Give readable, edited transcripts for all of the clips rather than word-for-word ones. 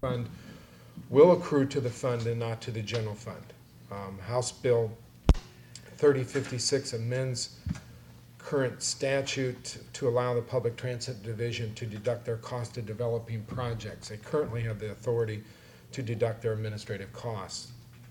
fund will accrue to the fund and not to the general fund. House Bill 3056 amends current statute to allow the Public Transit Division to deduct their cost of developing projects. They currently have the authority to deduct their administrative costs.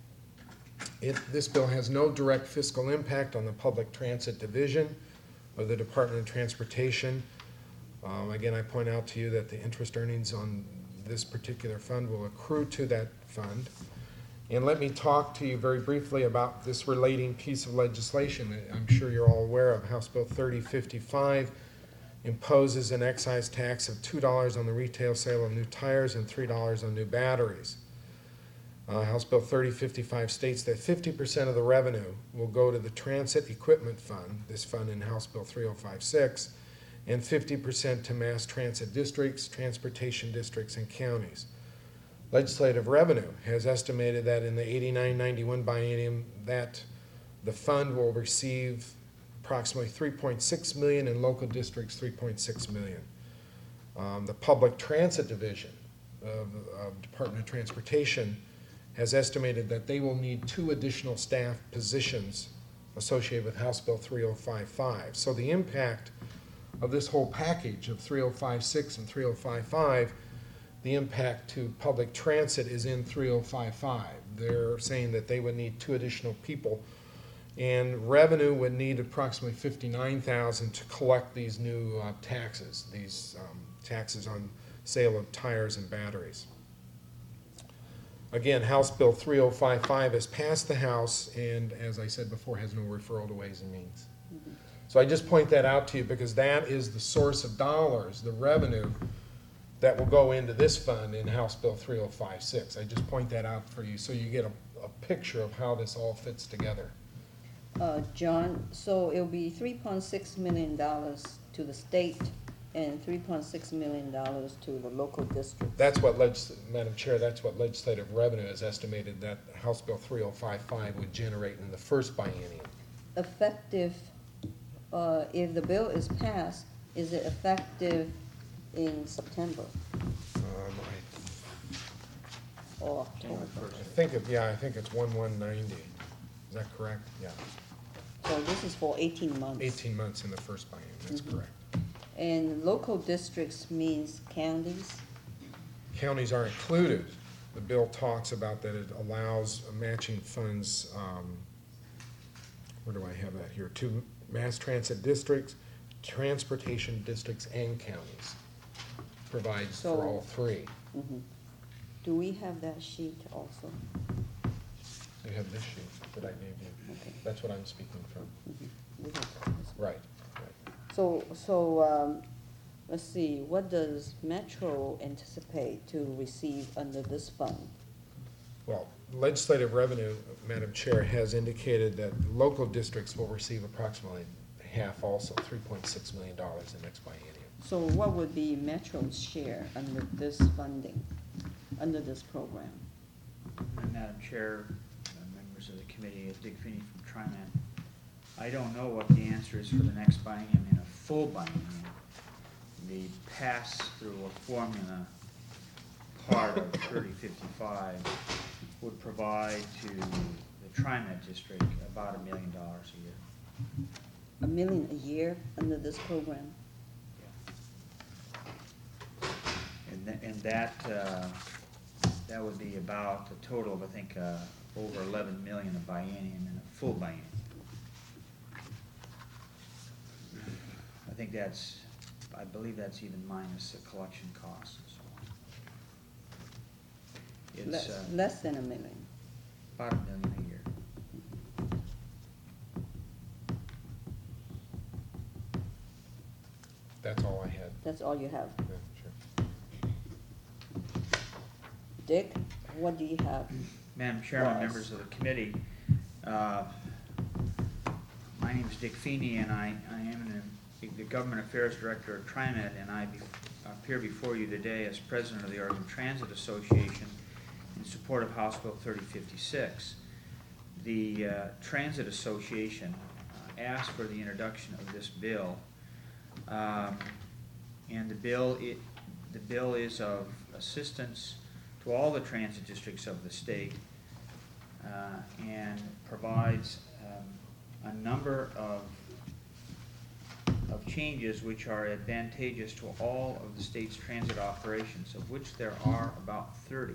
This bill has no direct fiscal impact on the Public Transit Division of the Department of Transportation. Again, I point out to you that the interest earnings on this particular fund will accrue to that fund. And let me talk to you very briefly about this relating piece of legislation. I'm sure you're all aware of House Bill 3055 imposes an excise tax of $2 on the retail sale of new tires and $3 on new batteries. House Bill 3055 states that 50% of the revenue will go to the Transit Equipment Fund, this fund in House Bill 3056, and 50% to mass transit districts, transportation districts, and counties. Legislative Revenue has estimated that in the 89-91 biennium that the fund will receive approximately $3.6 million, and local districts $3.6 million. The Public Transit Division of Department of Transportation has estimated that they will need 2 additional staff positions associated with House Bill 3055. So the impact of this whole package of 3056 and 3055, the impact to public transit is in 3055. They're saying that they would need 2 additional people, and revenue would need approximately $59,000 to collect these new taxes, taxes on sale of tires and batteries. Again, House Bill 3055 has passed the House, and as I said before, has no referral to Ways and Means. Mm-hmm. So I just point that out to you because that is the source of dollars, the revenue that will go into this fund in House Bill 3056. I just point that out for you so you get a picture of how this all fits together. John, so it'll be $3.6 million to the state and $3.6 million to the local district. That's what, Madam Chair, that's what legislative revenue has estimated that House Bill 3055 would generate in the first biennium. Effective, if the bill is passed, is it effective in September? Or October? I think it's 1/1/90. Is that correct? Yeah. So this is for 18 months. 18 months in the first biennium, that's correct. And local districts means counties? Counties are included. The bill talks about that it allows matching funds, where do I have that here, to mass transit districts, transportation districts, and counties. Provides for all 3. Mm-hmm. Do we have that sheet also? You have this sheet that I gave you. Okay. That's what I'm speaking from. Mm-hmm. We have that. Right. So let's see, what does Metro anticipate to receive under this fund? Well, legislative revenue, Madam Chair, has indicated that local districts will receive approximately half also, $3.6 million in the next biennium. So what would be Metro's share under this funding, under this program? Madam Chair, members of the committee, Dick Feeney from TriMet. I don't know what the answer is for the next biennium in a full biennium. The pass-through or formula part of 3055 would provide to the TriMet district about $1 million a year. $1 million a year under this program? Yeah. And that would be about a total of, I think, over 11 million a biennium in a full biennium. I believe that's even minus the collection costs and so on. It's less than $1 million. About $1 million a year. That's all I had. That's all you have. Yeah, sure. Dick, what do you have? Madam Chairman, members of the committee, my name is Dick Feeney, and I am the Government Affairs Director at TriMet, and I appear before you today as President of the Oregon Transit Association in support of House Bill 3056. The Transit Association asked for the introduction of this bill, and the bill is of assistance to all the transit districts of the state, and provides a number of changes which are advantageous to all of the state's transit operations, of which there are about 30.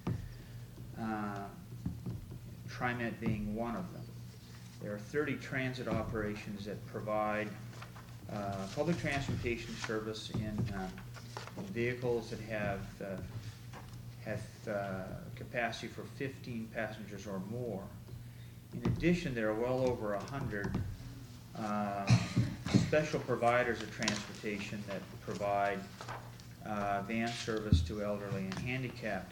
TriMet being one of them. There are 30 transit operations that provide public transportation service in vehicles that have capacity for 15 passengers or more. In addition, there are well over 100 special providers of transportation that provide van service to elderly and handicapped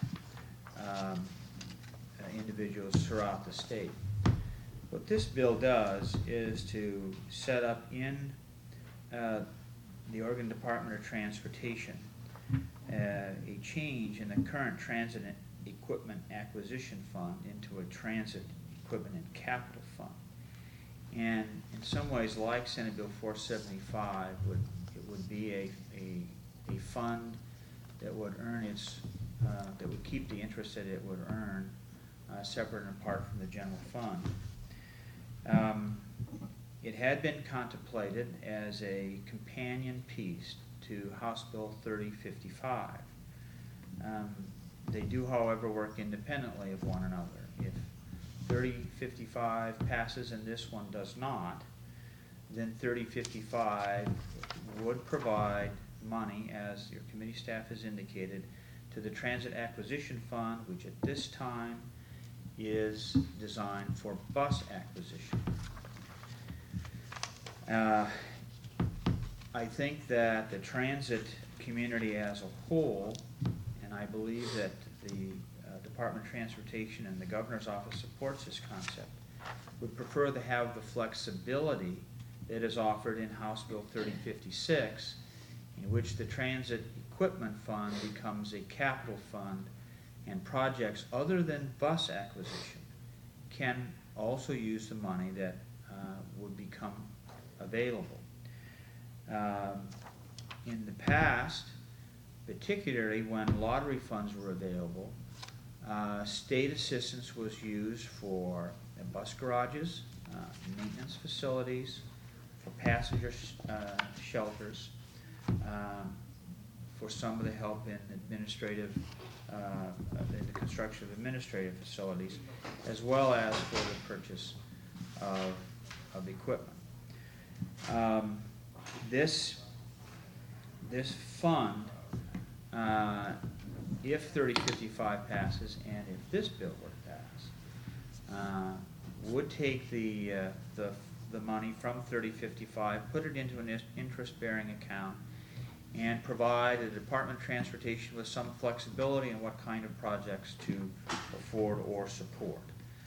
individuals throughout the state. What this bill does is to set up in the Oregon Department of Transportation a change in the current transit equipment acquisition fund into a transit equipment and capital fund. And in some ways, like Senate Bill 475, it would be a fund that would earn that would keep the interest that it would earn separate and apart from the general fund. It had been contemplated as a companion piece to House Bill 3055. They do, however, work independently of one another. If 3055 passes and this one does not, then 3055 would provide money, as your committee staff has indicated, to the Transit Acquisition Fund, which at this time is designed for bus acquisition. I think that the transit community as a whole, and I believe that the Department of Transportation and the Governor's Office supports this concept, would prefer to have the flexibility that is offered in House Bill 3056, in which the Transit Equipment Fund becomes a capital fund, and projects other than bus acquisition can also use the money that would become available. In the past, particularly when lottery funds were available, state assistance was used for bus garages, maintenance facilities, for passenger shelters, for some of the help in administrative, in the construction of administrative facilities, as well as for the purchase of equipment. This fund, if 3055 passes and if this bill were to pass, would take the money from 3055, put it into an interest-bearing account, and provide the Department of Transportation with some flexibility in what kind of projects to afford or support.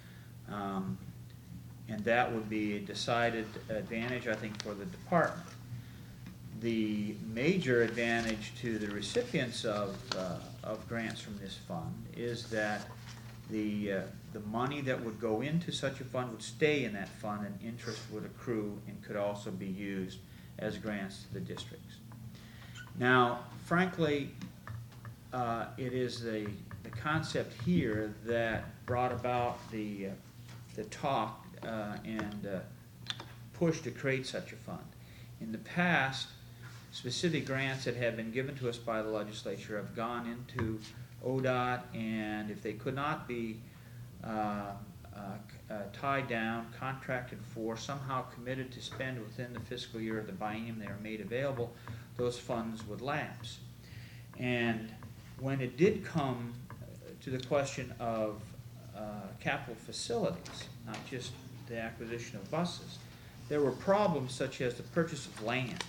And that would be a decided advantage, I think, for the department. The major advantage to the recipients of grants from this fund is that the money that would go into such a fund would stay in that fund, and interest would accrue and could also be used as grants to the districts. Now, frankly, it is the concept here that brought about the talk and push to create such a fund. In the past, specific grants that have been given to us by the legislature have gone into ODOT, and if they could not be tied down, contracted for, somehow committed to spend within the fiscal year of the biennium they are made available, those funds would lapse. And when it did come to the question of capital facilities, not just the acquisition of buses, there were problems such as the purchase of land,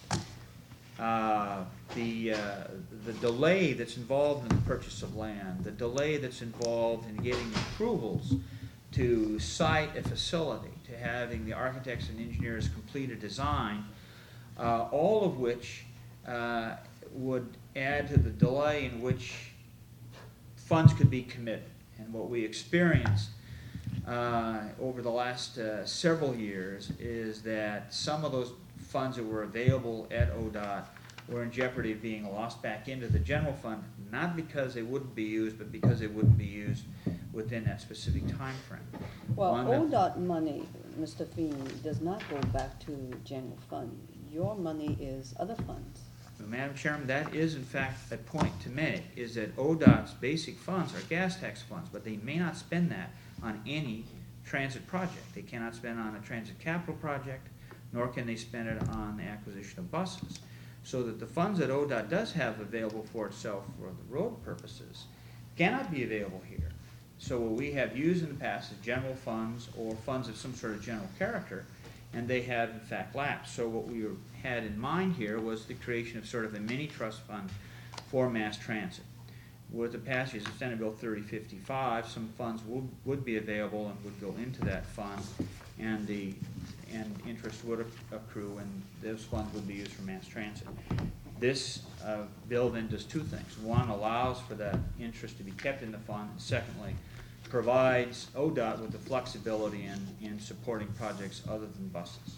the delay that's involved in the purchase of land, the delay that's involved in getting approvals to site a facility, to having the architects and engineers complete a design, all of which would add to the delay in which funds could be committed. And what we experienced over the last several years is that some of those funds that were available at ODOT were in jeopardy of being lost back into the general fund, not because they wouldn't be used, but because they wouldn't be used within that specific time frame. Well, One that- ODOT money, Mr. Feeney, does not go back to general fund. Your money is other funds. Madam Chairman, that is in fact a point to make, is that ODOT's basic funds are gas tax funds, but they may not spend that on any transit project. They cannot spend on a transit capital project, nor can they spend it on the acquisition of buses. So that the funds that ODOT does have available for itself for the road purposes cannot be available here. So what we have used in the past is general funds or funds of some sort of general character, and they have in fact lapsed. So what we had in mind here was the creation of sort of a mini trust fund for mass transit. With the passage of Senate Bill 3055, some funds would be available and would go into that fund, and interest would accrue, and those funds would be used for mass transit. This bill then does two things. One, allows for that interest to be kept in the fund, and secondly, provides ODOT with the flexibility in supporting projects other than buses.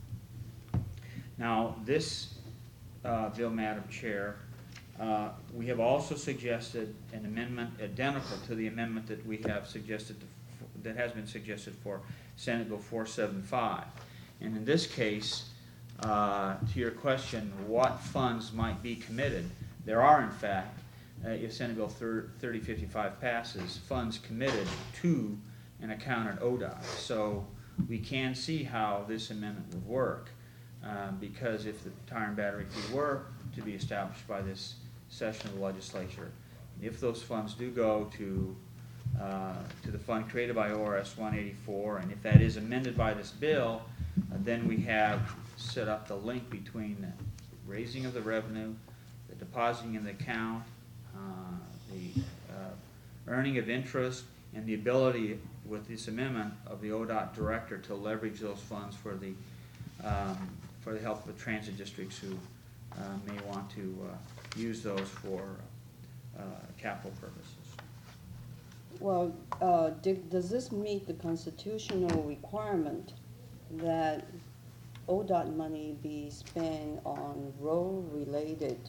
Now, this bill, Madam Chair, we have also suggested an amendment identical to the amendment that we have suggested, that has been suggested for Senate Bill 475. And in this case, to your question, what funds might be committed, there are in fact, if Senate Bill 3055 passes, funds committed to an account at ODOT. So we can see how this amendment would work, because if the tire and battery fee were to be established by this session of the legislature, if those funds do go to the fund created by ORS 184, and if that is amended by this bill, then we have set up the link between the raising of the revenue, the depositing in the account, the earning of interest, and the ability with this amendment of the ODOT director to leverage those funds for the help of the transit districts who may want to use those for capital purposes. Well, Dick, does this meet the constitutional requirement that ODOT money be spent on road-related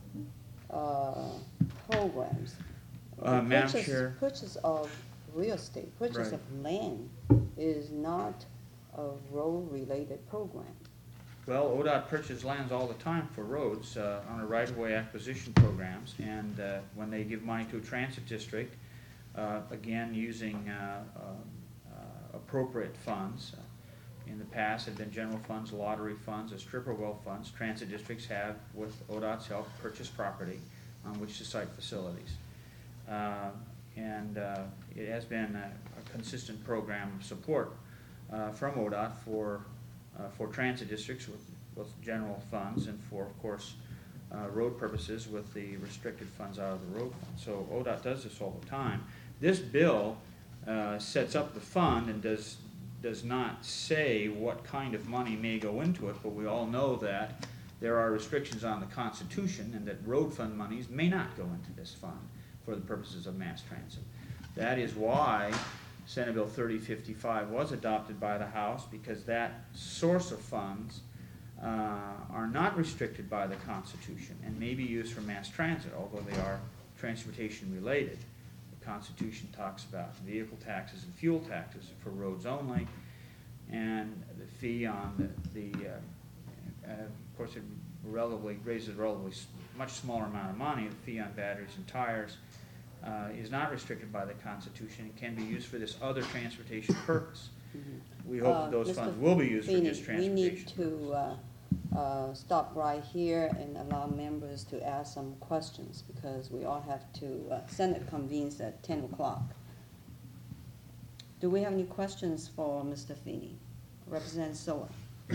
programs? Madam Chair. Purchase of real estate, purchase Right. of land is not a road-related program. Well, ODOT purchases lands all the time for roads on a right-of-way acquisition programs, and when they give money to a transit district, again, using appropriate funds. In the past, have been general funds, lottery funds, or stripper well funds. Transit districts have, with ODOT's help, purchased property on which to site facilities. And it has been a consistent program of support from ODOT for transit districts with general funds, and for, of course, road purposes with the restricted funds out of the road fund. So ODOT does this all the time. This bill sets up the fund and does not say what kind of money may go into it, but we all know that there are restrictions on the Constitution, and that road fund monies may not go into this fund for the purposes of mass transit. That is why Senate Bill 3055 was adopted by the House, because that source of funds are not restricted by the Constitution and may be used for mass transit, although they are transportation related. The Constitution talks about vehicle taxes and fuel taxes for roads only, and the fee on of course it raises a relatively much smaller amount of money. The fee on batteries and tires is not restricted by the Constitution and can be used for this other transportation purpose. Mm-hmm. We hope that those Mr. funds will be used for Feeney, this transportation. we need to stop right here and allow members to ask some questions, because we all have to, Senate convenes at 10 o'clock. Do we have any questions for Mr. Feeney? Representative Sola.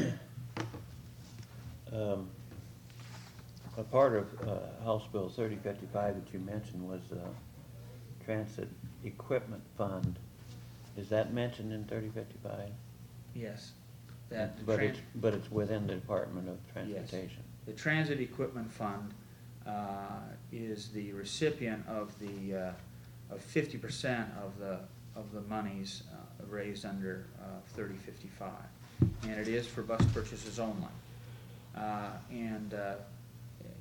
A part of House Bill 3055 that you mentioned was Transit Equipment Fund. Is that mentioned in 3055? Yes. That But it's within the Department of Transportation. The Transit Equipment Fund is the recipient of the of 50% of the monies raised under 3055, and it is for bus purchases only. And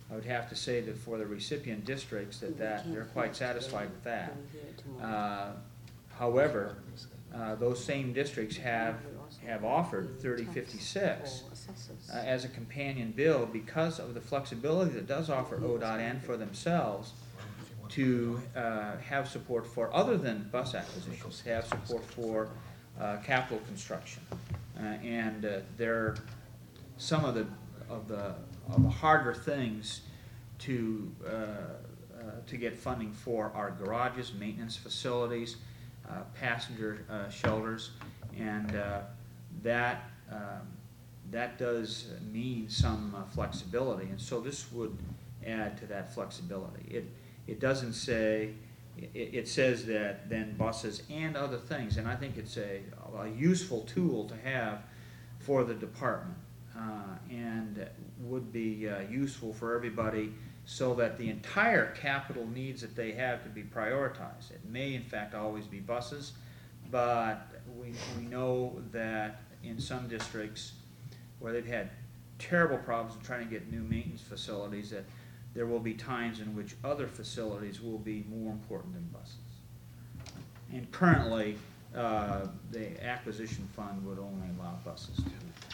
I would have to say that for the recipient districts, that they're quite satisfied with that. However, those same districts have offered 3056 as a companion bill because of the flexibility that does offer ODOT for themselves to have support for, other than bus acquisitions, have support for capital construction. And they're some of the harder things to get funding for are garages, maintenance facilities, passenger shelters, and that does mean some flexibility, and so this would add to that flexibility. It doesn't say, it says that then buses and other things, and I think it's a useful tool to have for the department, and would be useful for everybody, so that the entire capital needs that they have could be prioritized. It may in fact always be buses, but we know that in some districts where they've had terrible problems in trying to get new maintenance facilities, that there will be times in which other facilities will be more important than buses. And currently, the acquisition fund would only allow buses to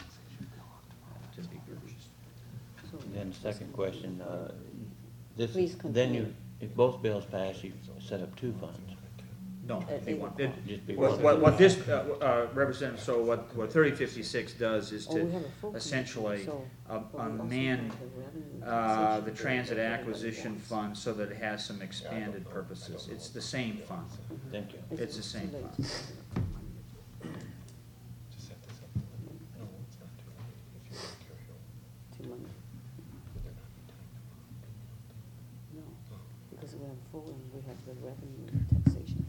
be purchased. Then second question, Please then continue. if both bills pass, you set up two funds. No, It- they want, Just be what one. this, Representative, so what 3056 does is Oh, we to have a full essentially committee, so- amend the revenue the taxation transit bill. acquisition fund so that it has some expanded purposes. It's the same fund. Thank you. It's the same too late fund. to set it up for money. To set this up. No, it's not too late if you want to carry over. Too money. Would there not be time No, tomorrow? because we have full and we have the revenue taxation.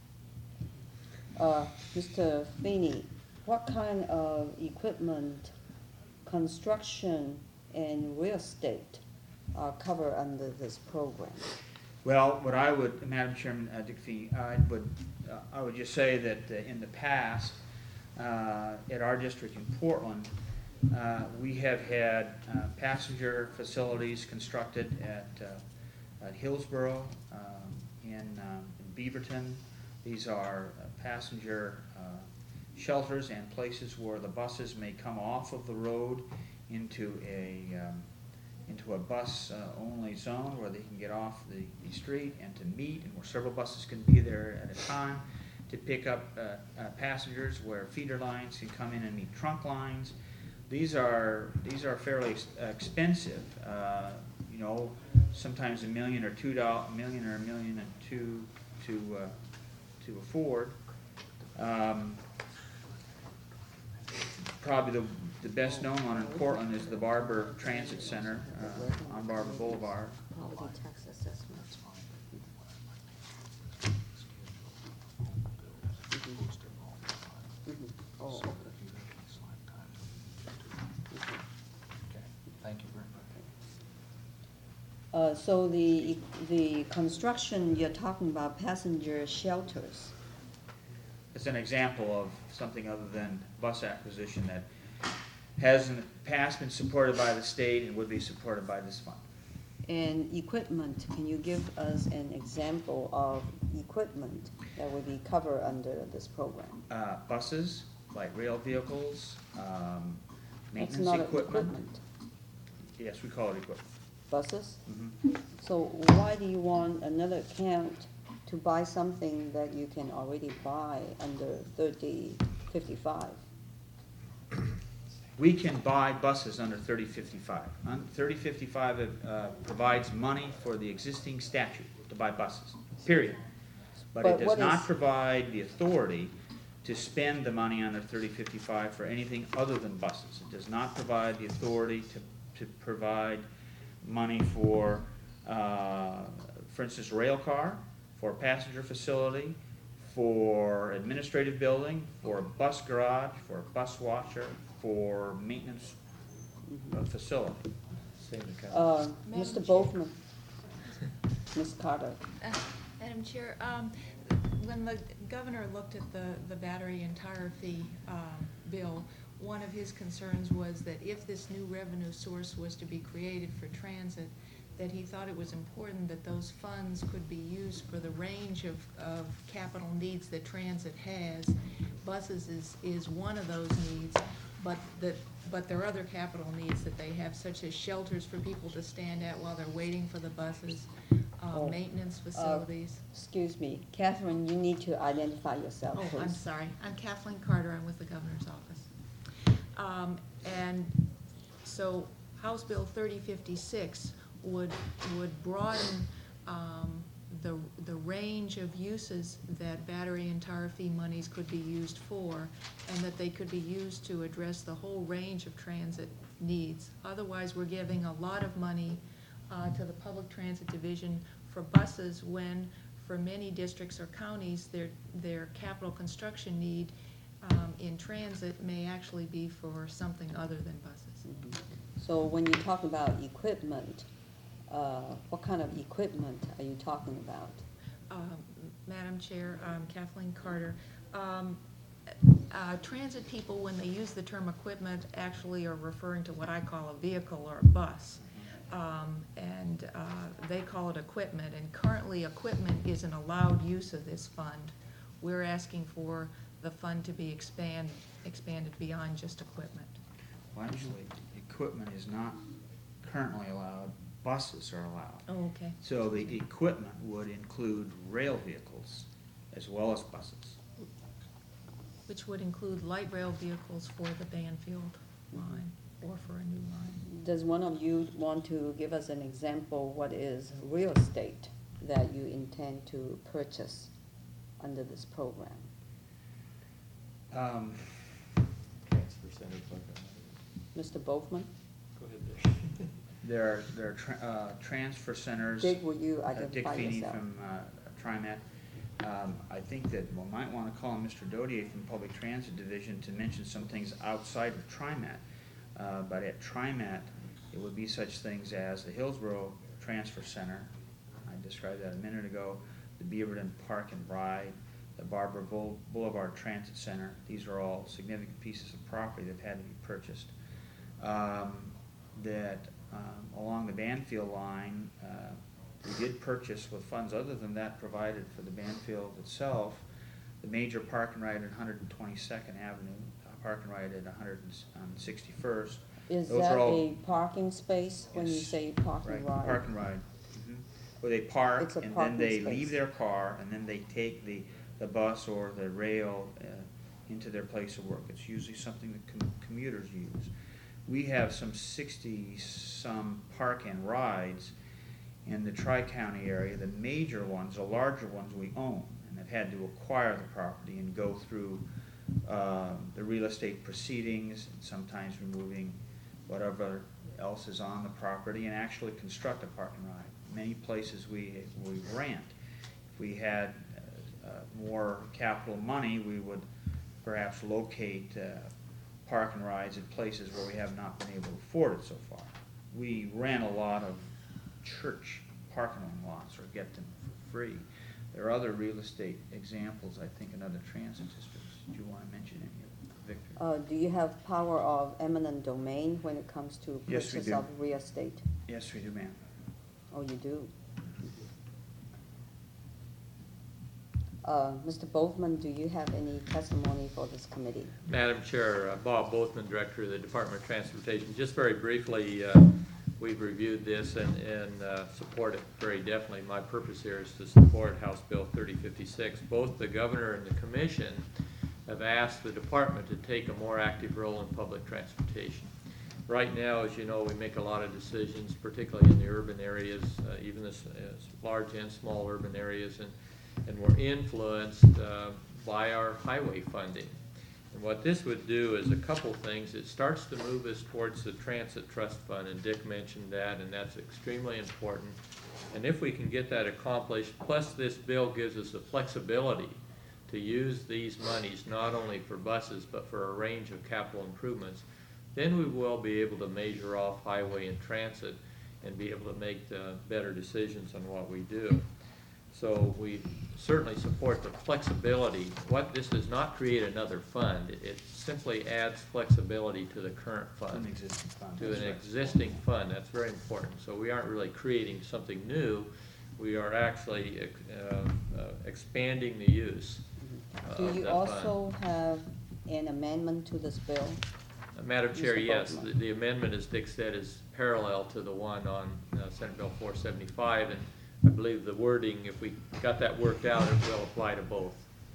Mr. Feeney, what kind of equipment, construction, and real estate are covered under this program? Well, what I would, Madam Chairman, Dick Feeney, I would just say that in the past, at our district in Portland, we have had passenger facilities constructed at Hillsborough, in Beaverton. These are passenger shelters and places where the buses may come off of the road into a bus only zone where they can get off the street and to meet, and where several buses can be there at a time to pick up passengers, where feeder lines can come in and meet trunk lines. These are fairly expensive. You know, sometimes $1 million or $2 million or $1 million and $2 to afford. Probably the best known one in Portland is the Barber Transit Center on Barber Boulevard. Property tax assessment. Oh, okay. Thank you very much. So the construction, you're talking about passenger shelters. It's an example of something other than bus acquisition that has in the past been supported by the state and would be supported by this fund. And equipment, can you give us an example of equipment that would be covered under this program? Buses, light rail vehicles, That's maintenance not equipment. Yes, we call it equipment. Buses? Mhm. So why do you want another account to buy something that you can already buy under 3055? We can buy buses under 3055. 3055 provides money for the existing statute to buy buses, period. But it But does what not is- provide the authority to spend the money under 3055 for anything other than buses. It does not provide the authority to provide money for instance, rail car, for a passenger facility, for administrative building, for a bus garage, for a bus washer, for maintenance facility. Save the cost. Mr. Madam Bothman? Ms. Carter? Madam Chair, when the governor looked at the battery and tire fee bill, one of his concerns was that if this new revenue source was to be created for transit, that he thought it was important that those funds could be used for the range of capital needs that transit has. Buses is one of those needs, but there are other capital needs that they have, such as shelters for people to stand at while they're waiting for the buses, maintenance facilities. Excuse me, Catherine, you need to identify yourself, please. Oh, I'm sorry. I'm Kathleen Carter. I'm with the governor's office. And so House Bill 3056 would broaden the range of uses that battery and tire fee monies could be used for, and that they could be used to address the whole range of transit needs. Otherwise, we're giving a lot of money to the Public Transit Division for buses when, for many districts or counties, their capital construction need in transit may actually be for something other than buses. So when you talk about equipment, what kind of equipment are you talking about? Madam Chair, Kathleen Carter. Transit people, when they use the term equipment, actually are referring to what I call a vehicle or a bus. They call it equipment, and currently equipment is an allowed use of this fund. We're asking for the fund to be expanded beyond just equipment. Well, actually, equipment is not currently allowed. Buses are allowed. Oh, okay. So the equipment would include rail vehicles as well as buses. Which would include light rail vehicles for the Banfield line or for a new line. Does one of you want to give us an example what is real estate that you intend to purchase under this program? Transfer centers like that. Mr. Bofman? Go ahead, Dick. There are transfer centers. Dick, will you Dick identify Feeney yourself? from TriMet. I think that we might want to call on Mr. Dodier from Public Transit Division to mention some things outside of TriMet. But at TriMet, it would be such things as the Hillsborough Transfer Center, I described that a minute ago, the Beaverton Park and Ride, the Barbara Boulevard Transit Center. These are all significant pieces of property that have had to be purchased. Along the Banfield line, we did purchase with funds other than that provided for the Banfield itself, the major park and ride at 122nd Avenue, park and ride at 161st. Is Those that are all- a parking space when you Yes. say park and ride? Park and ride. Where they park It's a and then parking they space. leave their car and then they take the bus or the rail into their place of work. It's usually something that commuters use. We have some 60-some park and rides in the Tri-County area. The major ones, the larger ones we own and have had to acquire the property and go through the real estate proceedings, and sometimes removing whatever else is on the property and actually construct a park and ride. Many places we rent. If we had more capital money, we would perhaps locate park and rides at places where we have not been able to afford it so far. We rent a lot of church parking lots or get them for free. There are other real estate examples, I think, in other transit districts. Do you want to mention any of them, Victor? Do you have power of eminent domain when it comes to Yes, we purchase do. of real estate? Yes, we do, ma'am. Oh, you do? Mr. Bofman, do you have any testimony for this committee? Madam Chair, Bob Bothman, Director of the Department of Transportation. Just very briefly, we've reviewed this and support it very definitely. My purpose here is to support House Bill 3056. Both the governor and the commission have asked the department to take a more active role in public transportation. Right now, as you know, we make a lot of decisions, particularly in the urban areas, even the large and small urban areas, and we're influenced by our highway funding. And what this would do is a couple things. It starts to move us towards the Transit Trust Fund, and Dick mentioned that, and that's extremely important. And if we can get that accomplished, plus this bill gives us the flexibility to use these monies not only for buses but for a range of capital improvements, then we will be able to measure off highway and transit and be able to make better decisions on what we do. So we certainly support the flexibility. What this does not create another fund. It simply adds flexibility to the current An fund. existing fund. To That's an right. existing fund. That's very important. So we aren't really creating something new. We are actually expanding the use Do of you the fund. also have an amendment to this bill? Madam Chair, Mr. yes, Boatman. the amendment, as Dick said, is parallel to the one on Senate Bill 475, and I believe the wording, if we got that worked out, it will apply to both.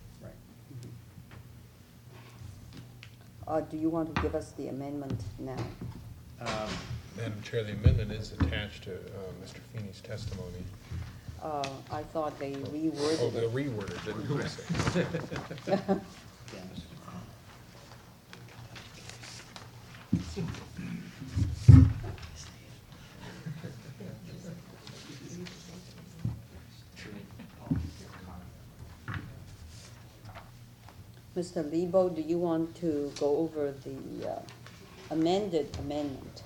Right. Do you want to give us the amendment now? Madam Chair, the amendment is attached to Mr. Feeney's testimony. I thought they Oh, reworded the it. reworded, didn't you say? Yeah, Mr. Mr. Lebo, do you want to go over the amended amendment?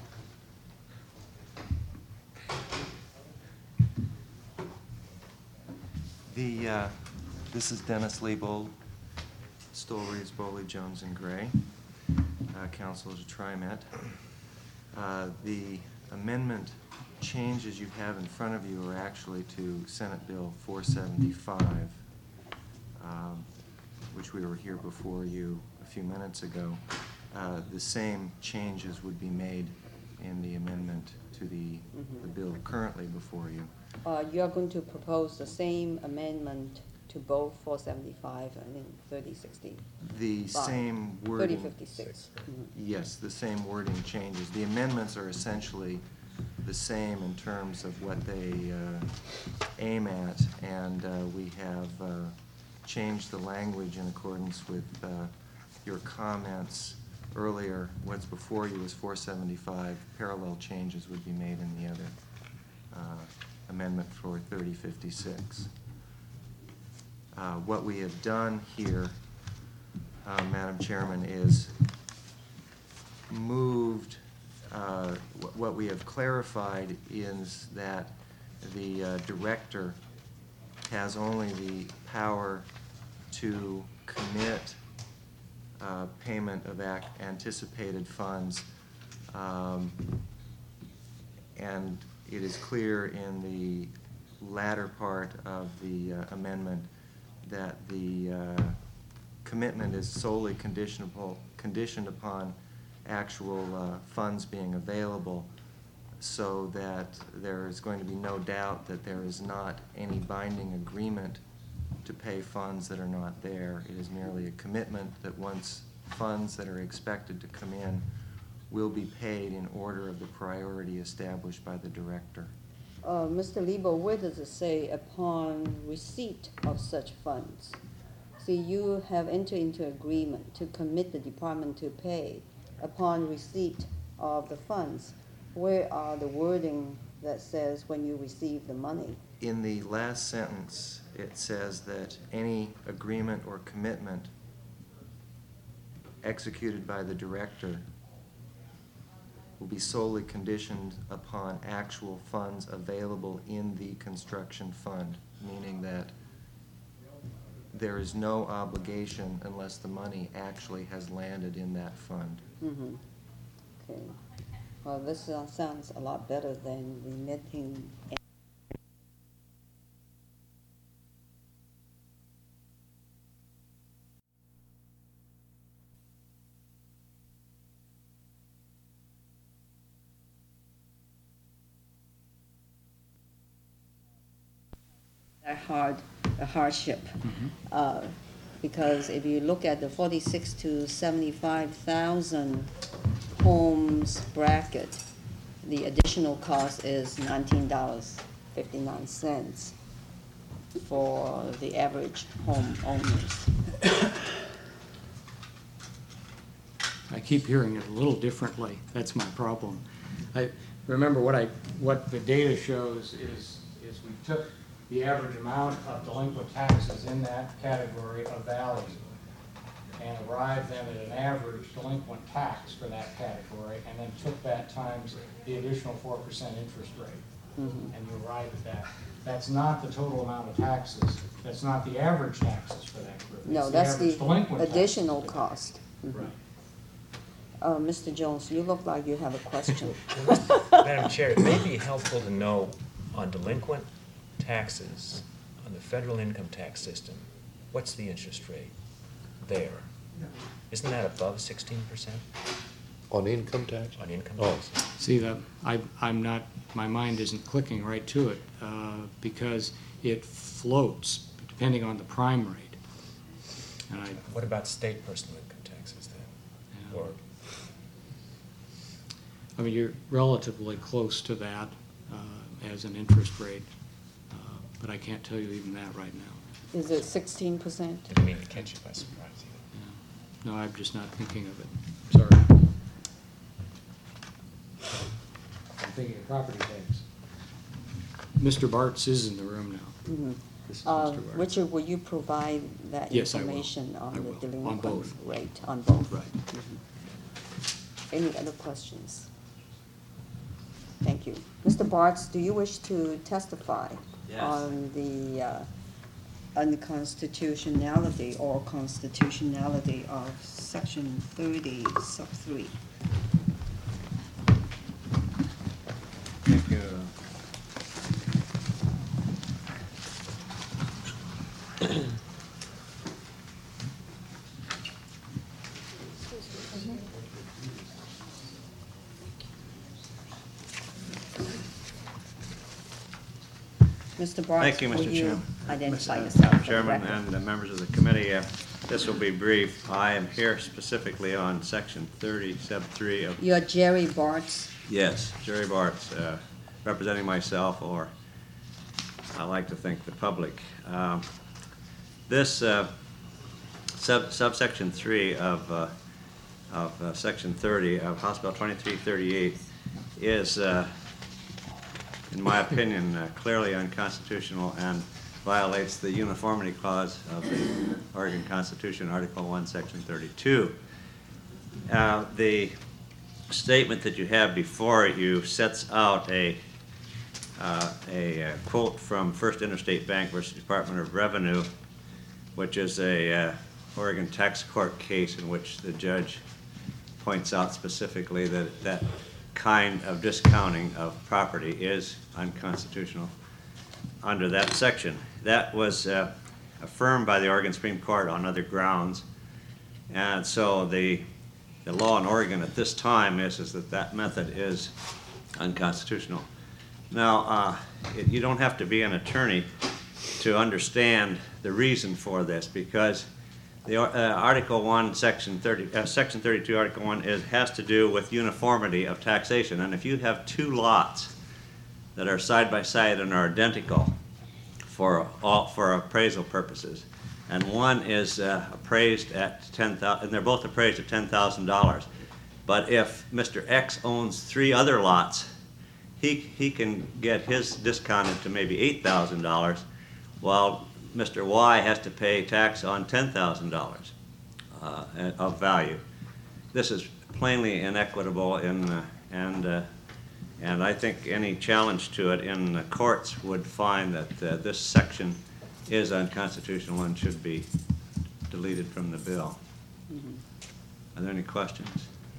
This is Dennis Lebo, Stoll, Reeves, Bowley, Jones, and Gray, counsel to TriMet. The amendment changes you have in front of you are actually to Senate Bill 475, which we were here before you a few minutes ago. The same changes would be made in the amendment to the bill currently before you. You are going to propose the same amendment to both 475 and 3060? The same wording. 3056. Yes, the same wording changes. The amendments are essentially the same in terms of what they aim at, and we have changed the language in accordance with your comments earlier. What's before you is 475. Parallel changes would be made in the other amendment for 3056. What we have done here, Madam Chairman, is moved, what we have clarified is that the director has only the power to commit payment of anticipated funds, and it is clear in the latter part of the amendment that the commitment is solely conditioned upon actual funds being available, so that there is going to be no doubt that there is not any binding agreement to pay funds that are not there. It is merely a commitment that once funds that are expected to come in will be paid in order of the priority established by the director. Mr. Lebo, where does it say upon receipt of such funds? See, you have entered into agreement to commit the department to pay upon receipt of the funds. Where are the wording that says when you receive the money? In the last sentence, it says that any agreement or commitment executed by the director will be solely conditioned upon actual funds available in the construction fund, meaning that there is no obligation unless the money actually has landed in that fund. Mm-hmm. Okay. Well, this sounds a lot better than remitting. A hardship. Because if you look at the 46 to 75,000 homes bracket, the additional cost is $19.59 for the average home owners. I keep hearing it a little differently. That's my problem. I remember what the data shows is we took the average amount of delinquent taxes in that category of value and arrived then at an average delinquent tax for that category, and then took that times the additional 4% interest rate. Mhm. and you arrive at that. That's not the total amount of taxes. That's not the average taxes for that group. No, It's that's average the delinquent taxes additional for that. cost. Mhm. Right. Mr. Jones, you look like you have a question. Madam Chair, it may be helpful to know on delinquent taxes, on the federal income tax system, what's the interest rate there? Isn't that above 16% On income tax? on income Oh. taxes? See, I'm not, my mind isn't clicking right to it, because it floats depending on the prime rate. And What about state personal income taxes then? Yeah. Or I mean, you're relatively close to that as an interest rate, but I can't tell you even that right now. Is it 16%? didn't mean to catch you by surprise either. Yeah. No, I'm just not thinking of it. Sorry. I'm thinking of property tax. Mr. Bartz is in the room now. Mhm. This is Mr. Bartz. Richard, will you provide that Yes, I will. information I on the will. On delinquent both. rate? On both? Right. Any other questions? Thank you. Mr. Bartz, do you wish to testify Yes. on the unconstitutionality or constitutionality of Section 30, sub 3? Thank you. Mr. Bartz, Thank you, will Mr. you Chairman. identify yourself for the Chairman record? and members of the committee, this will be brief. I am here specifically on section 30, sub 3 of. You're Jerry Bartz. Yes, Jerry Bartz, representing myself, or I like to think the public. This subsection 3 of section 30 of House Bill 2338 is, in my opinion, clearly unconstitutional and violates the uniformity clause of the Oregon Constitution, Article 1, Section 32. The statement that you have before you sets out a quote from First Interstate Bank versus Department of Revenue, which is a Oregon tax court case in which the judge points out specifically that that kind of discounting of property is unconstitutional under that section. That was affirmed by the Oregon Supreme Court on other grounds, and so the law in Oregon at this time is that that method is unconstitutional. Now, you don't have to be an attorney to understand the reason for this, because the Article 1, Section 32, Article 1 has to do with uniformity of taxation. And if you have two lots that are side by side and are identical for appraisal purposes, and one is appraised at $10,000, and they're both appraised at $10,000. But if Mr. X owns 3 other lots, he can get his discounted to maybe $8,000, while Mr. Y has to pay tax on $10,000 of value. This is plainly inequitable, and I think any challenge to it in the courts would find that this section is unconstitutional and should be deleted from the bill. Are there any questions?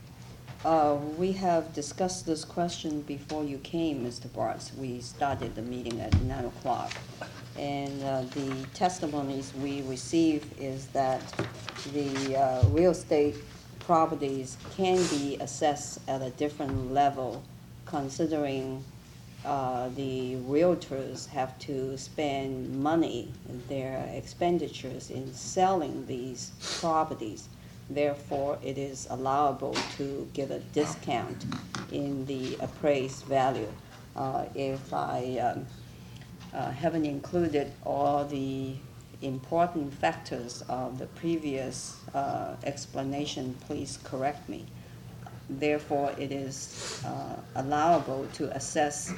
We have discussed this question before you came, Mr. Bartz. We started the meeting at 9 o'clock. And the testimonies we receive is that the real estate properties can be assessed at a different level, considering the realtors have to spend money, their expenditures in selling these properties. Therefore, it is allowable to give a discount in the appraised value. If I haven't included all the important factors of the previous explanation, please correct me. Therefore, it is allowable to assess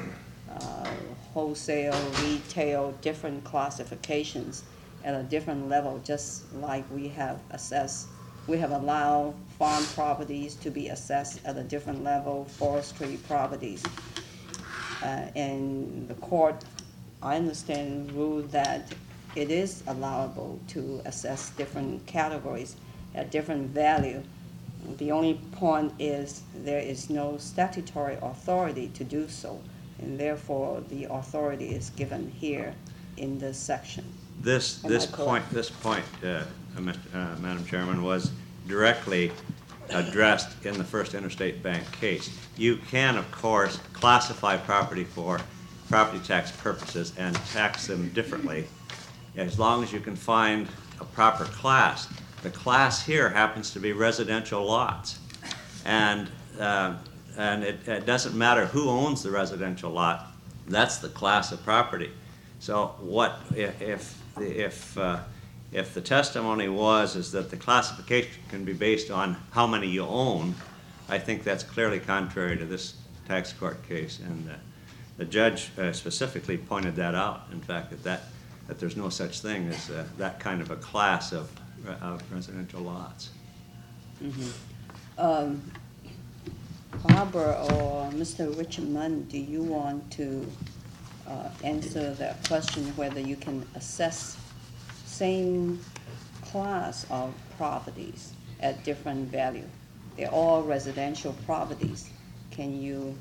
wholesale, retail, different classifications at a different level, just like we have allowed farm properties to be assessed at a different level, forestry properties. And the court, I understand, ruled that it is allowable to assess different categories at different value. The only point is there is no statutory authority to do so, and therefore the authority is given here in this section. This Am I point, Madam Chairman, was directly addressed in the First Interstate Bank case. You can, of course, classify property for property tax purposes and tax them differently, as long as you can find a proper class. The class here happens to be residential lots. And it doesn't matter who owns the residential lot, that's the class of property. So what, if the testimony is that the classification can be based on how many you own, I think that's clearly contrary to this tax court case. And the judge specifically pointed that out, in fact, that there's no such thing as that kind of a class of residential lots. Barbara or Mr. Richard Munn, do you want to answer that question, whether you can assess same class of properties at different value? They're all residential properties. Can you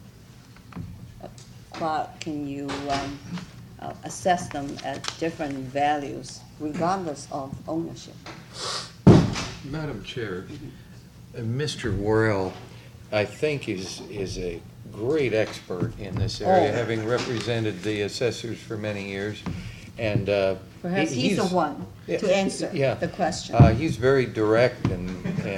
assess them at different values regardless of ownership? Madam Chair, Mr. Worrell, I think is a great expert in this area, Oh. having represented the assessors for many years. And Perhaps he's the one to answer yeah. the question. He's very direct, and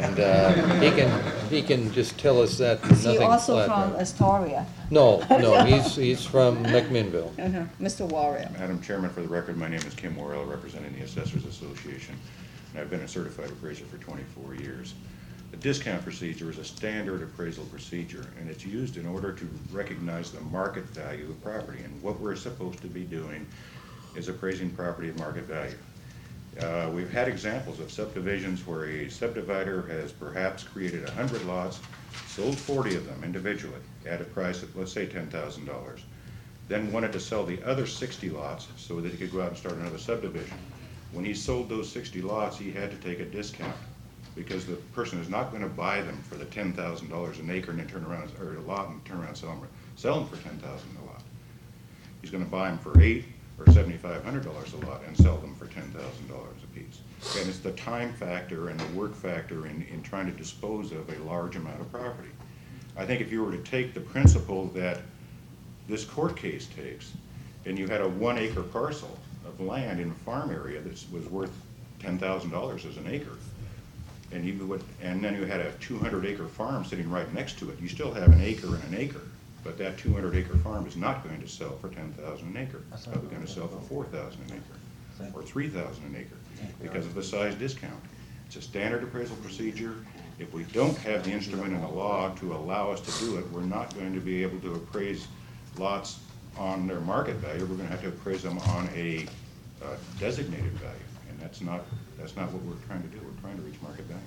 he can just tell us that. Is he nothing also flat from out. Astoria? No, he's from McMinnville. Mr. Warrior. Madam Chairman, for the record, my name is Kim Worrell, representing the Assessors Association, and I've been a certified appraiser for 24 years. The discount procedure is a standard appraisal procedure, and it's used in order to recognize the market value of property. And what we're supposed to be doing is appraising property at market value. We've had examples of subdivisions where a subdivider has perhaps created 100 lots, sold 40 of them individually at a price of, let's say, $10,000, then wanted to sell the other 60 lots so that he could go out and start another subdivision. When he sold those 60 lots, he had to take a discount because the person is not going to buy them for the $10,000 an acre and then turn around, or a lot, and turn around and sell them for $10,000 a lot. He's going to buy them for $800 or $7,500 a lot and sell them for $10,000 a piece. And it's the time factor and the work factor in trying to dispose of a large amount of property. I think if you were to take the principle that this court case takes, and you had a 1 acre parcel of land in a farm area that was worth $10,000 as an acre, and then you had a 200 acre farm sitting right next to it, you still have an acre and an acre. But that 200 acre farm is not going to sell for $10,000 an acre. It's probably going to sell for $4,000 an acre or $3,000 an acre because of the size discount. It's a standard appraisal procedure. If we don't have the instrument in the law to allow us to do it, we're not going to be able to appraise lots on their market value. We're going to have to appraise them on a designated value, and that's not what we're trying to do. We're trying to reach market value.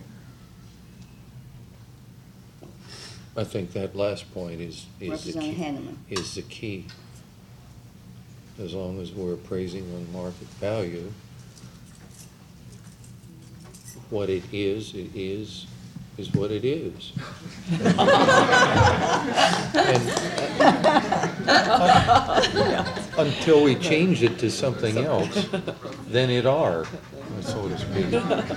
I think that last point is the Representative key. Hanneman. Is the key. As long as we're appraising on market value, what it is what it is. Until we change it to something else, then it are, so to speak.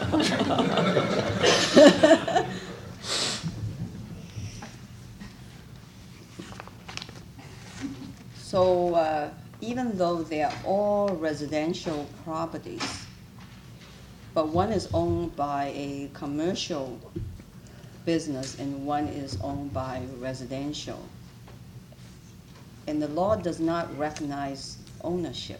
So even though they are all residential properties, but one is owned by a commercial business and one is owned by residential, and the law does not recognize ownership.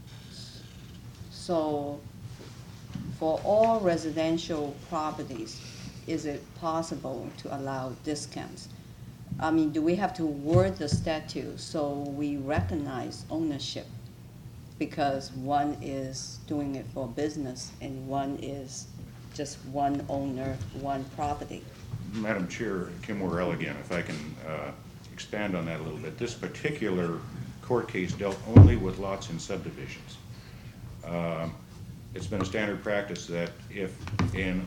So for all residential properties, is it possible to allow discounts? I mean, do we have to word the statute so we recognize ownership? Because one is doing it for business and one is just one owner, one property. Madam Chair, Kim Worrell again, if I can expand on that a little bit. This particular court case dealt only with lots in subdivisions. It's been a standard practice that if an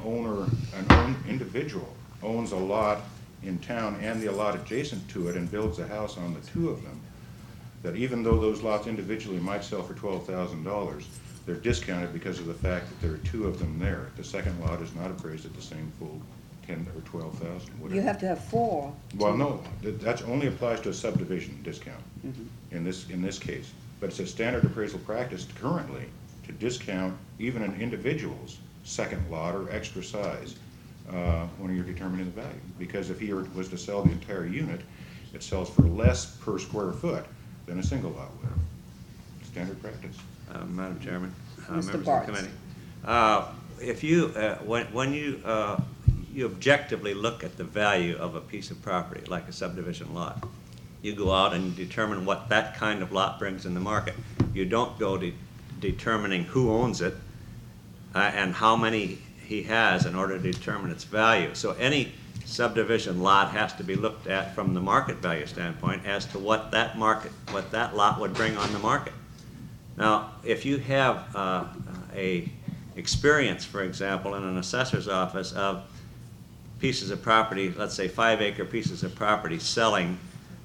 individual owns a lot in town and the lot adjacent to it and builds a house on the two of them, that even though those lots individually might sell for $12,000, they're discounted because of the fact that there are two of them there. The second lot is not appraised at the same full 10 or 12,000, whatever. You have to have 4. Well, no, that only applies to a subdivision discount in this case. But it's a standard appraisal practice currently to discount even an individual's second lot or extra size when you're determining the value. Because if he was to sell the entire unit, it sells for less per square foot than a single lot would. Standard practice. Madam Chairman, Mr. members of the Bartz. committee. If you, when you objectively look at the value of a piece of property, like a subdivision lot, you go out and you determine what that kind of lot brings in the market. You don't go to determining who owns it and how many he has in order to determine its value. So any subdivision lot has to be looked at from the market value standpoint as to what that lot would bring on the market. Now, if you have a experience, for example, in an assessor's office of pieces of property, let's say 5-acre pieces of property selling,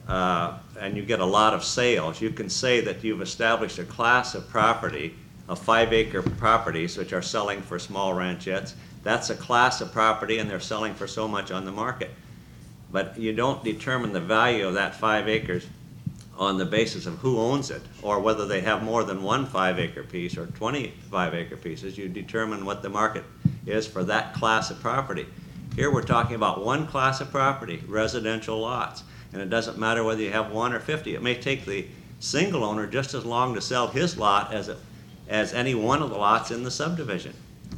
and you get a lot of sales, you can say that you've established a class of property, of 5-acre properties, which are selling for small ranchettes. That's a class of property, and they're selling for so much on the market. But you don't determine the value of that 5 acres on the basis of who owns it, or whether they have more than one 5-acre piece or 20 5-acre pieces. You determine what the market is for that class of property. Here we're talking about one class of property, residential lots, and it doesn't matter whether you have 1 or 50. It may take the single owner just as long to sell his lot as any one of the lots in the subdivision.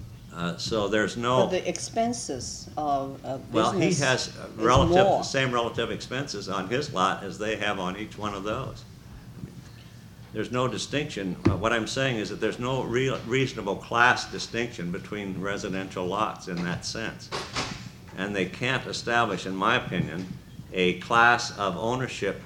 So there's no... But the expenses of business Well, he has is more. the same relative expenses on his lot as they have on each one of those. There's no distinction. What I'm saying is that there's no reasonable class distinction between residential lots in that sense. And they can't establish, in my opinion, a class of ownership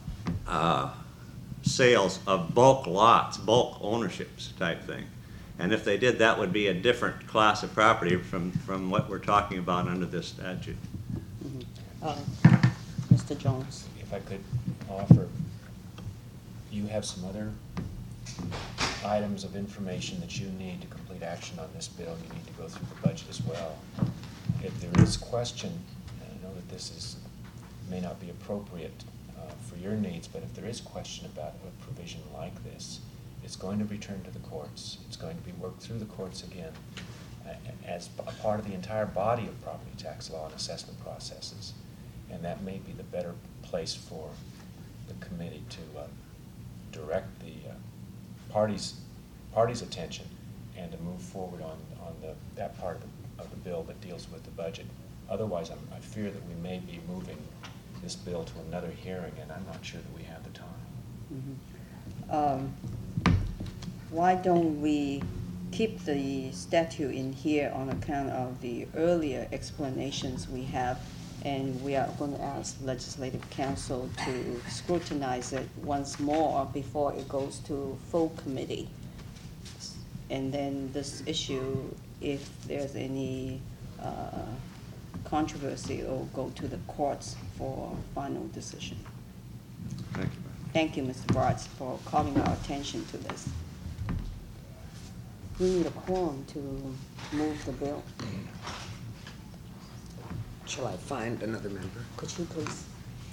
sales of bulk lots, bulk ownerships type thing. And if they did, that would be a different class of property from what we're talking about under this statute. Mr. Jones. If I could offer, you have some other items of information that you need to complete action on this bill. You need to go through the budget as well. If there is question, and I know that this may not be appropriate for your needs, but if there is question about a provision like this, it's going to return to the courts. It's going to be worked through the courts again as a part of the entire body of property tax law and assessment processes. And that may be the better place for the committee to direct the parties' attention and to move forward on that part of the bill that deals with the budget. Otherwise, I fear that we may be moving this bill to another hearing, and I'm not sure that we have the time. Why don't we keep the statute in here on account of the earlier explanations we have, and we are going to ask Legislative Council to scrutinize it once more before it goes to full committee. And then this issue, if there's any controversy, will go to the courts for final decision. Thank you. Thank you, Mr. Bartz, for calling our attention to this. We need a quorum to move the bill. Shall I find another member? Could you please?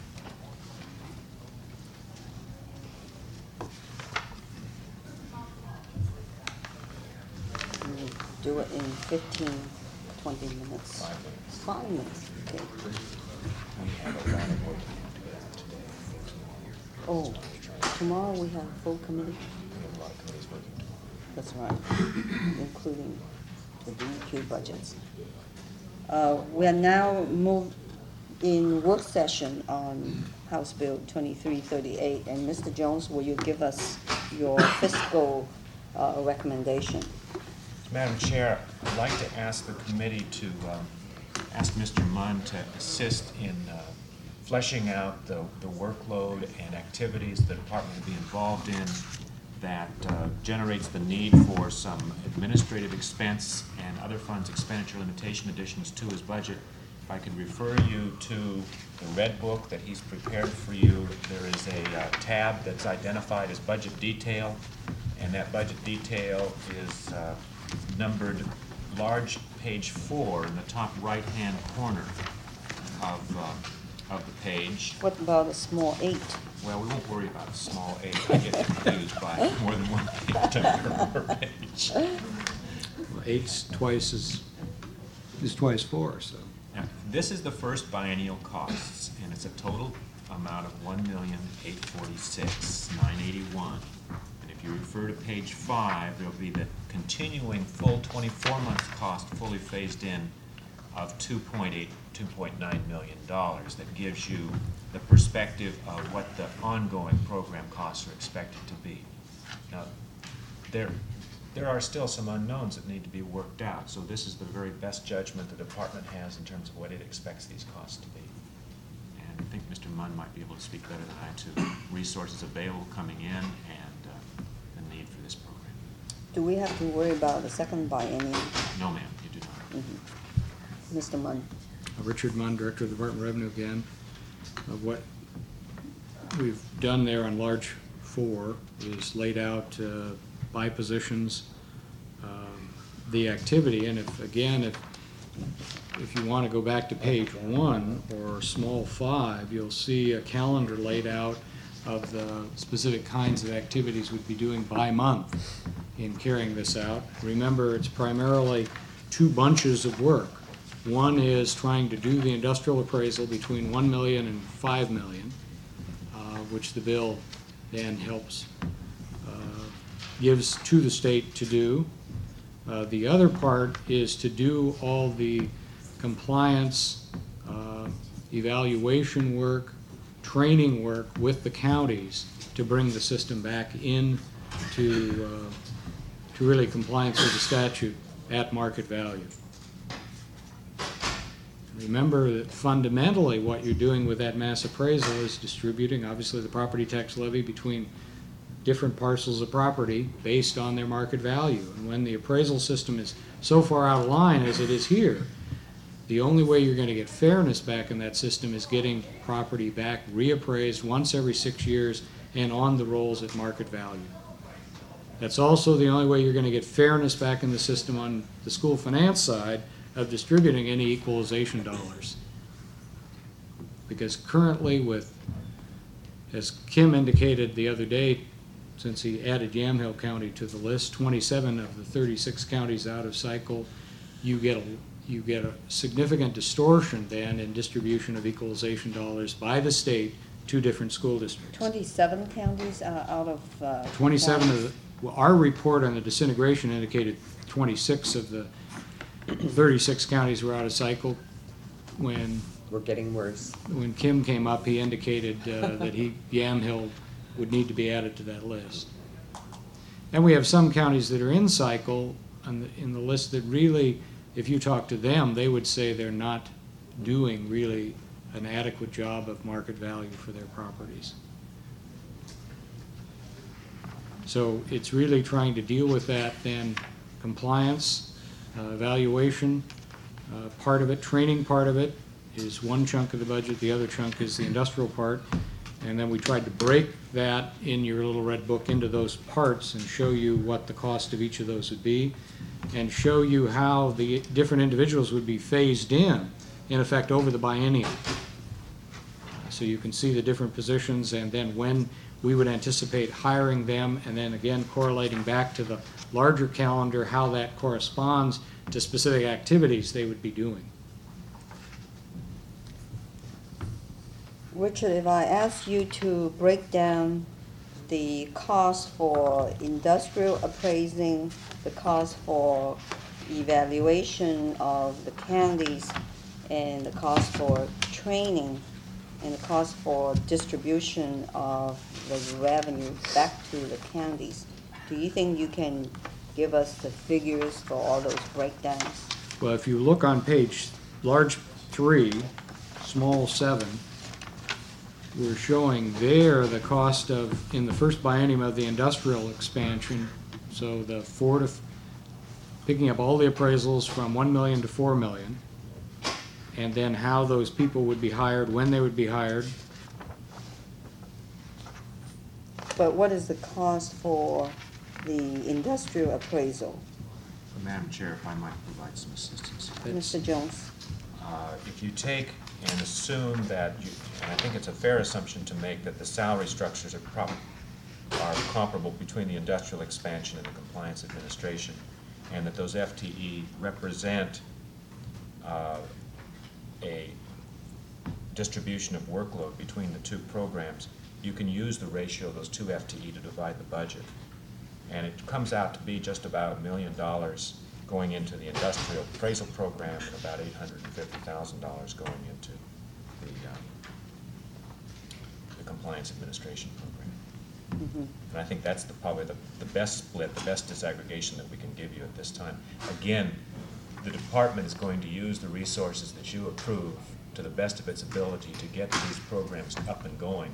We'll do it in 15, 20 minutes. 5 minutes. 5 minutes, okay. We have a lot of work to get on today. Oh, tomorrow we have a full committee? We have a lot of committees working tomorrow. That's right, including the DEQ budgets. We are now moved in work session on House Bill 2338. And Mr. Jones, will you give us your fiscal recommendation? Madam Chair, I'd like to ask the committee to ask Mr. Munn to assist in fleshing out the workload and activities the department will be involved in that generates the need for some administrative expense and other funds expenditure limitation additions to his budget. If I could refer you to the red book that he's prepared for you, there is a tab that's identified as budget detail, and that budget detail is numbered large page 4 in the top right-hand corner of the page. What about a small 8? Well, we won't worry about small 8. I get confused by more than one page per page. Well, 8's twice is twice 4, so. Now, this is the first biennial costs, and it's a total amount of $1,846,981. And if you refer to page 5, there'll be the continuing full 24-month cost fully phased in of $2.9 million. That gives you the perspective of what the ongoing program costs are expected to be. Now, there are still some unknowns that need to be worked out, so this is the very best judgment the department has in terms of what it expects these costs to be. And I think Mr. Munn might be able to speak better than I to resources available coming in and the need for this program. Do we have to worry about the second biennium? No, ma'am, you do not. Mr. Munn? Richard Munn, Director of the Department of Revenue again. What we've done there on large 4 is laid out by positions the activity, and if you want to go back to page 1 or small 5, you'll see a calendar laid out of the specific kinds of activities we'd be doing by month in carrying this out. Remember, it's primarily 2 bunches of work. One is trying to do the industrial appraisal between $1 million and $5 million, which the bill then helps, gives to the state to do. The other part is to do all the compliance, evaluation work, training work with the counties to bring the system back in to really compliance with the statute at market value. Remember that fundamentally what you're doing with that mass appraisal is distributing, obviously, the property tax levy between different parcels of property based on their market value. And when the appraisal system is so far out of line as it is here, the only way you're going to get fairness back in that system is getting property back reappraised once every 6 years and on the rolls at market value. That's also the only way you're going to get fairness back in the system on the school finance side of distributing any equalization dollars. Because currently with, as Kim indicated the other day, since he added Yamhill County to the list, 27 of the 36 counties out of cycle, you get a significant distortion then in distribution of equalization dollars by the state to different school districts. 27 counties out of 27 of the, well, our report on the disintegration indicated 26 of the 36 counties were out of cycle. When We're getting worse. When Kim came up, he indicated that Yamhill would need to be added to that list. And we have some counties that are in cycle in the list that really, if you talk to them, they would say they're not doing really an adequate job of market value for their properties. So it's really trying to deal with that then, compliance, evaluation, part of it, training part of it is one chunk of the budget, the other chunk is the industrial part. And then we tried to break that in your little red book into those parts and show you what the cost of each of those would be and show you how the different individuals would be phased in effect, over the biennium. So you can see the different positions and then when we would anticipate hiring them, and then again correlating back to the larger calendar, how that corresponds to specific activities they would be doing. Richard, if I ask you to break down the cost for industrial appraising, the cost for evaluation of the counties, and the cost for training, and the cost for distribution of the revenue back to the counties, do you think you can give us the figures for all those breakdowns? Well, if you look on page large 3, small 7, we're showing there the cost of, in the first biennium of the industrial expansion, so the picking up all the appraisals from 1 million to 4 million, and then how those people would be hired, when they would be hired. But what is the cost for the industrial appraisal? Madam Chair, if I might provide some assistance. Mr. Jones? If you take and assume that you, and I think it's a fair assumption to make that the salary structures are comparable between the industrial expansion and the compliance administration, and that those FTE represent a distribution of workload between the two programs, you can use the ratio of those two FTE to divide the budget. And it comes out to be just about $1 million going into the industrial appraisal program and about $850,000 going into the compliance administration program. Mm-hmm. And I think that's probably the best split, the best disaggregation that we can give you at this time. Again, the department is going to use the resources that you approve to the best of its ability to get these programs up and going.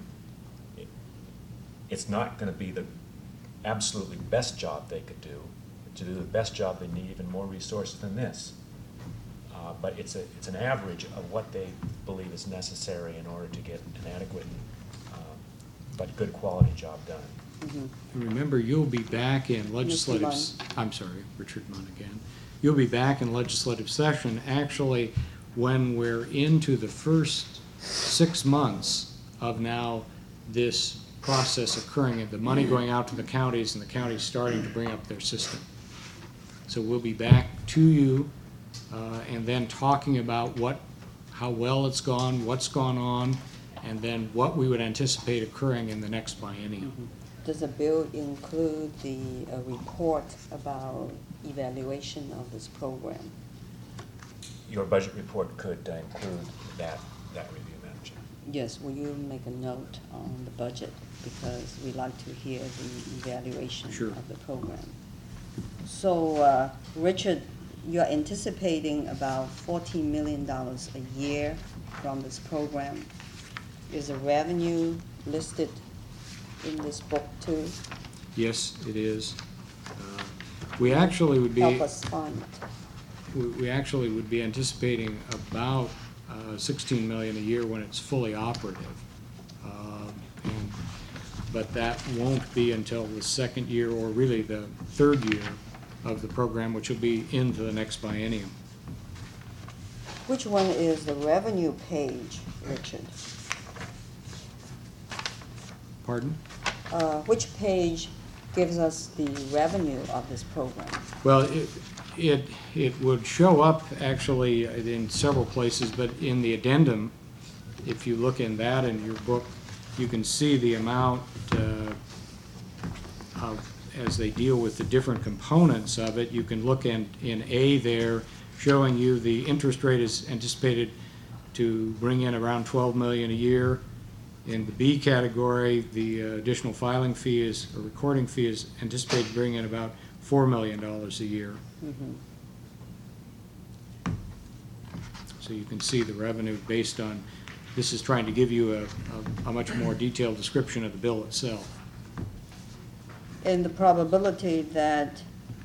It's not going to be the absolutely best job they could do. To do the best job, they need even more resources than this. But it's an average of what they believe is necessary in order to get an adequate but good quality job done. Mm-hmm. And remember, you'll be back in legislative, I'm sorry, Richard Munn again. You'll be back in legislative session, actually, when we're into the first 6 months of now this process occurring, and the money going out to the counties, and the counties starting to bring up their system. So we'll be back to you, and then talking about how well it's gone, what's gone on, and then what we would anticipate occurring in the next biennium. Mm-hmm. Does the bill include the report about evaluation of this program? Your budget report could include that review, Madam Chair. Yes, will you make a note on the budget, because we like to hear the evaluation Sure. of the program. So, Richard, you're anticipating about $14 million a year from this program. Is the revenue listed in this book too? Yes, it is. We actually would be. Help us find it. We actually would be anticipating about 16 million a year when it's fully operative. But that won't be until the second year, or really the third year of the program, which will be into the next biennium. Which one is the revenue page, Richard? Pardon? Which page gives us the revenue of this program? Well, it would show up actually in several places, but in the addendum, if you look in that in your book, you can see the amount as they deal with the different components of it. You can look in A there, showing you the interest rate is anticipated to bring in around 12 million a year. In the B category, the additional filing fee or recording fee is anticipated to bring in about $4 million a year. Mm-hmm. So you can see the revenue based on, this is trying to give you a much more detailed description of the bill itself. And the probability that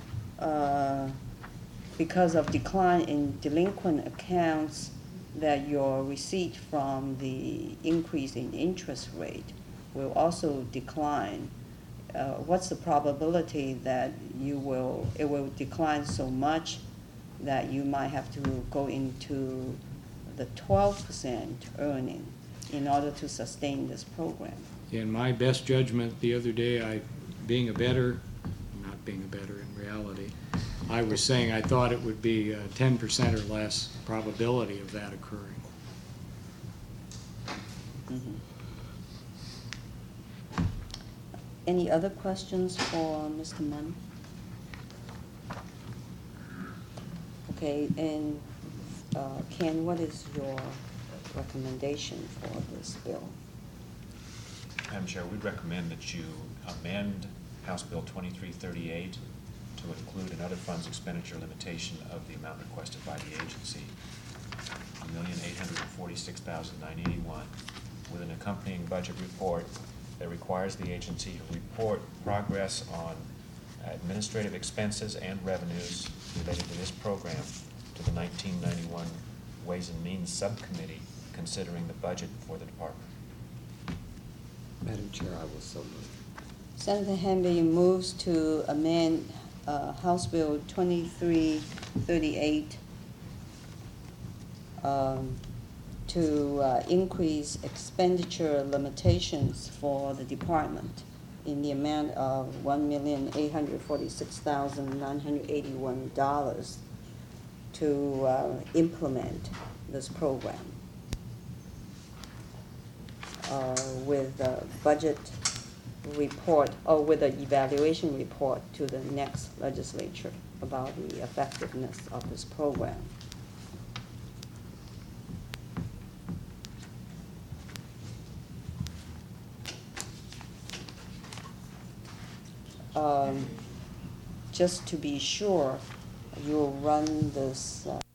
because of decline in delinquent accounts, that your receipt from the increase in interest rate will also decline. What's the probability that it will decline so much that you might have to go into the 12% earning in order to sustain this program? In my best judgment the other day, not being a bettor in reality, I was saying I thought it would be 10% or less probability of that occurring. Mm-hmm. Any other questions for Mr. Munn? Okay, and Ken, what is your recommendation for this bill? Madam Chair, we'd recommend that you amend House Bill 2338 to include an other funds expenditure limitation of the amount requested by the agency, $1,846,981, with an accompanying budget report that requires the agency to report progress on administrative expenses and revenues related to this program to the 1991 Ways and Means Subcommittee considering the budget for the department. Madam Chair, I will so move. Senator Hamby moves to amend House Bill 2338 to increase expenditure limitations for the department in the amount of $1,846,981 to implement this program with a budget report, or with an evaluation report to the next legislature about the effectiveness of this program. Just to be sure, you'll run this